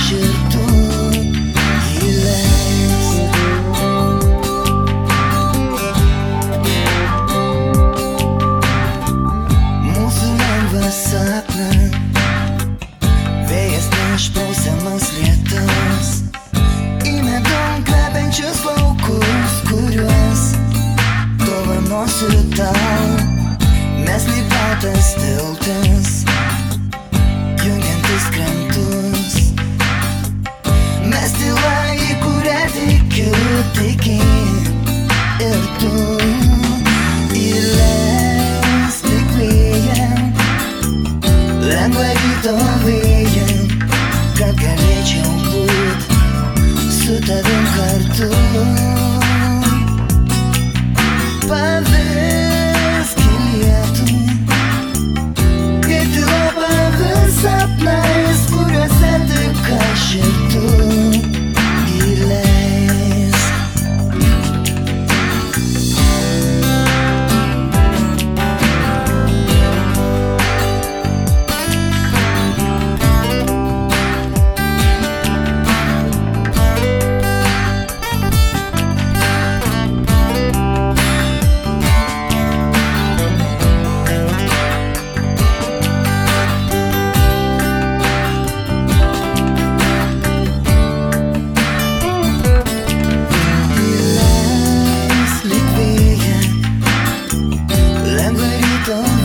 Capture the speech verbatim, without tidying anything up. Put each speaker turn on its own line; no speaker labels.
širdų įleis. Mūsų lengvą sapną vėjas neišprausiamas lietus įmedam kvepiančius laukus, kuriuos dovanosiu tau. Mes lyg baltas tiltas, jungiantis krantus. Mes tyla, į kurią tikiu, tikėk ir tu. Įleisk lyg vėją, lengvą ryto vėją, kad galėčiau būt su tavim kartu. Pavirsk į lietų, kai tyla pavirs sapnais, kuriuose tik aš ir tu įleis. Lengva ryto